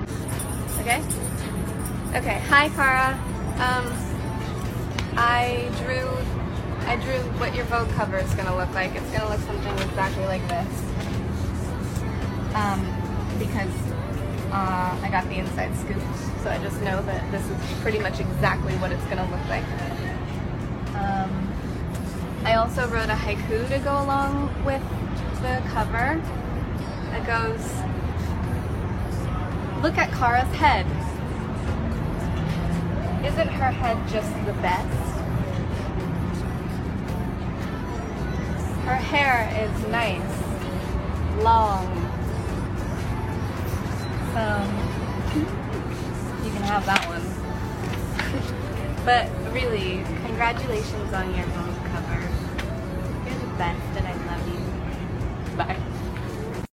Okay? Okay, hi Cara. I drew what your Vogue cover is gonna look like. It's gonna look something exactly like this. Because I got the inside scoop, so I just know that this is pretty much exactly what it's gonna look like. I also wrote a haiku to go along with the cover. It goes, "Look at Cara's head. Isn't her head just the best? Her hair is nice, long. So, you can have that one." But really, congratulations on your Vogue cover. You're the best and I love you.